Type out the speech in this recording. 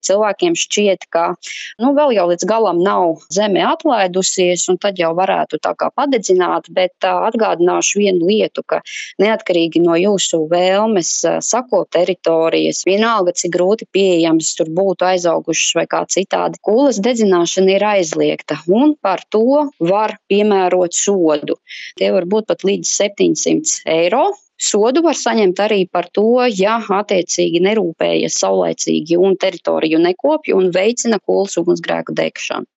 cilvēkiem šķiet, ka vēl jau līdz galam nav zeme atlaidusies, un tad jau varētu tā kā padedzināt, bet atgādināšu vienu lietu, ka neatkarīgi no jūsu vēlmes sakot teritorijas, vienalga, cik grūti pieejams tur būtu aizaugušas vai kā citādi, kūles dedzināšana ir aizliegta, un par to var piemērot sodu. Tie var būt pat līdz 700 eiro. Sodu var saņemt arī par to, ja attiecīgi nerūpējas saulaicīgi un teritoriju nekopja un veicina kūles ugunsgrēku degšanu.